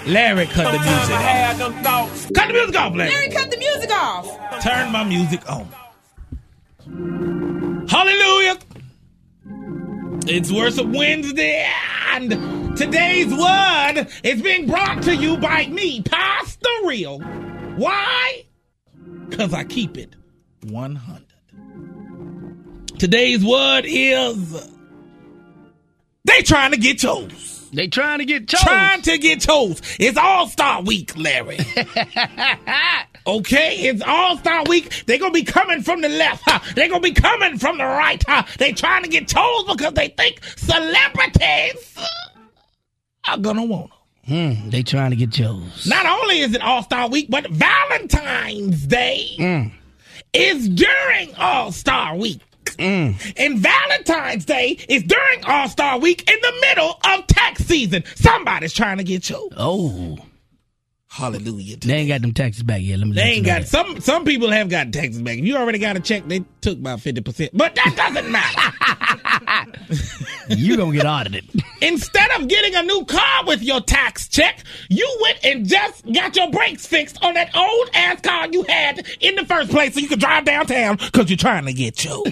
Larry, cut the music off. Cut the music off, Larry. Larry, cut the music off. Turn my music on. Hallelujah. It's Worship Wednesday, and today's word is being brought to you by me, Pastor Real. Why? Because I keep it 100. Today's word is they trying to get chose. They trying to get chose. Trying to get chose. It's All-Star Week, Larry. Okay, it's All-Star Week. They're going to be coming from the left. Huh? They're going to be coming from the right. Huh? They trying to get chose because they think celebrities are going to want them. They trying to get chose. Not only is it All-Star Week, but Valentine's Day is during All-Star Week. And Valentine's Day is during All-Star Week in the middle of tax season. Somebody's trying to get chose. Oh. Hallelujah. They ain't got them taxes back yet. They ain't got some people have got taxes back. If you already got a check, they took about 50%. But that doesn't matter. You gonna get audited. Instead of getting a new car with your tax check, you went and just got your brakes fixed on that old ass car you had in the first place so you could drive downtown because you're trying to get you.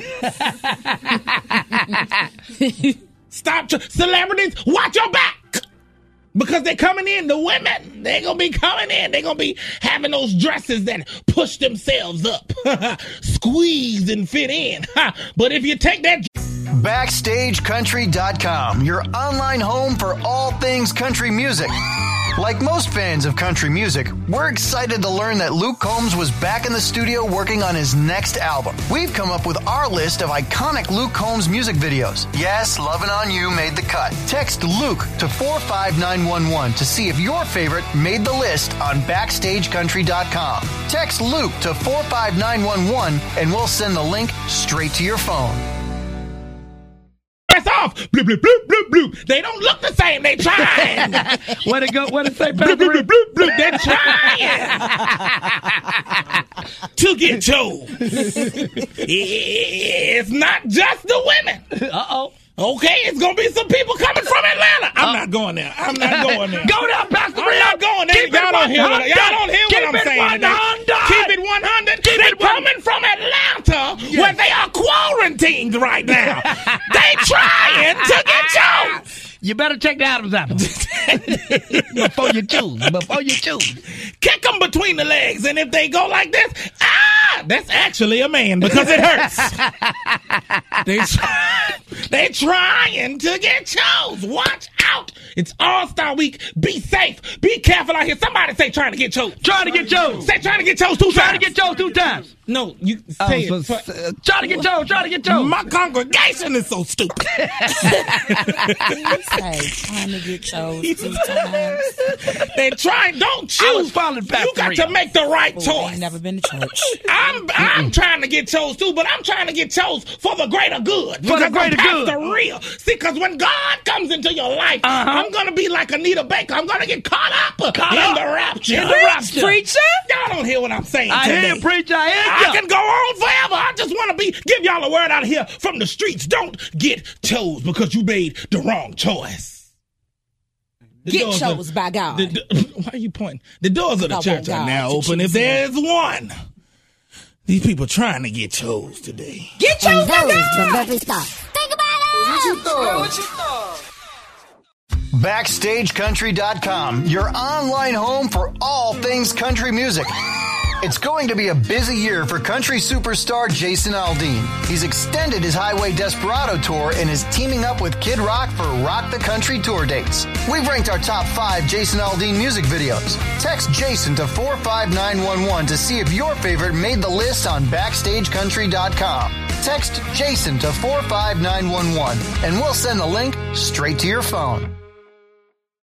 Stop. Celebrities, watch your back. Because they're coming in, the women, they're going to be coming in. They're going to be having those dresses that push themselves up, squeeze and fit in. But if you take that... BackstageCountry.com, your online home for all things country music. Like most fans of country music, we're excited to learn that Luke Combs was back in the studio working on his next album. We've come up with our list of iconic Luke Combs music videos. Yes, Lovin' On You made the cut. Text Luke to 45911 to see if your favorite made the list on BackstageCountry.com. Text Luke to 45911 and we'll send the link straight to your phone. Off. Bloop, bloop, bloop, bloop, bloop. They don't look the same. They trying. What it go? What it say? Bloop, bloop, bloop, bloop, bloop. They're trying to get chose. It's not just the women. Uh-oh. Okay, it's going to be some people coming from Atlanta. I'm not going there. I'm not going there. Go there, Pastor Real. I'm not going there. Y'all don't hear what I'm saying today. Keep it 100. They're coming from Atlanta where they are quarantined right now. They trying to get you. You better check the Adam's apple before you choose. Kick them between the legs, and if they go like this, that's actually a man because it hurts. They trying to get chose. Watch out. It's All-Star Week. Be safe. Be careful out here. Somebody say trying to get chose. Trying to get chose. Say trying to get chose 2 times. Trying to get chose 2 times. No, you say it. Trying to get chose. Trying to get chose. My congregation is so stupid. Say trying to get chose 2 times. They trying. Don't choose. I was following Pastor You got Real. to make the right I choice. ain't never been to church. I'm trying to get chose too, but I'm trying to get chose for the greater good. For the greater good. The real. See, because when God comes into your life, I'm going to be like Anita Baker. I'm going to get caught up in the rapture. In the rapture. Preacher? Y'all don't hear what I'm saying I today. hear you, preacher. I hear I you. can go on forever. I just want to give y'all a word out here from the streets. Don't get chose because you made the wrong choice. Get chose by God. Why are you pointing? The doors of the I church want are God now to open. If choose me. there's one, these people trying to get chose today. Get chose by God. Think about it. What you thought? BackstageCountry.com, your online home for all things country music. It's going to be a busy year for country superstar Jason Aldean. He's extended his Highway Desperado tour and is teaming up with Kid Rock for Rock the Country tour dates. We've ranked our top 5 Jason Aldean music videos. Text Jason to 45911 to see if your favorite made the list on BackstageCountry.com. Text Jason to 45911 and we'll send the link straight to your phone.